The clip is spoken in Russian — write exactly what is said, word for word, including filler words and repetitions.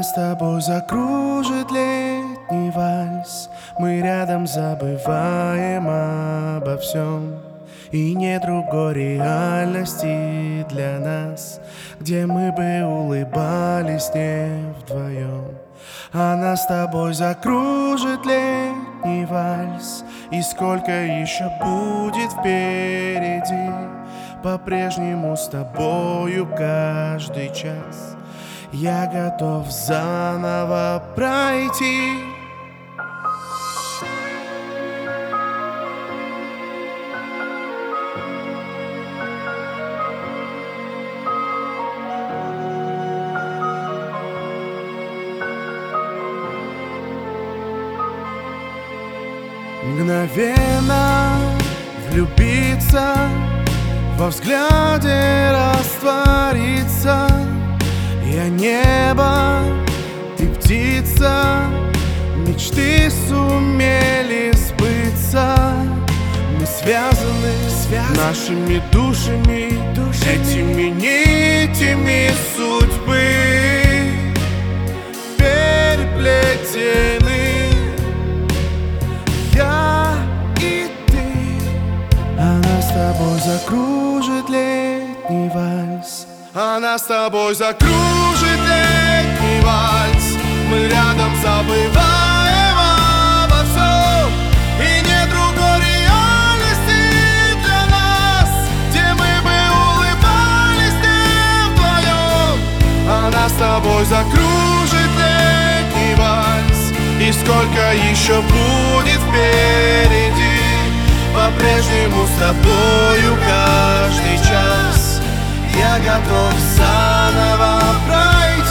Нас с тобой закружит летний вальс. Мы рядом забываем обо всем. И нет другой реальности для нас, где мы бы улыбались не вдвоем. А нас с тобой закружит летний вальс. И сколько еще будет впереди, по-прежнему с тобою каждый час я готов заново пройти. Мгновенно влюбиться, во взгляде раствориться. Я небо, ты птица, мечты сумели сбыться. Мы связаны, связаны нашими душами, душами, этими нитями судьбы переплетены. Я и ты. Она с тобой закружит летний вальс. Она с тобой закружит летний вальс. Мы рядом забываем обо всем. И нет другой реальности для нас, где мы бы улыбались не вдвоем. Она с тобой закружит летний вальс. И сколько еще будет впереди, по-прежнему с тобою каждый час я готов заново пройти.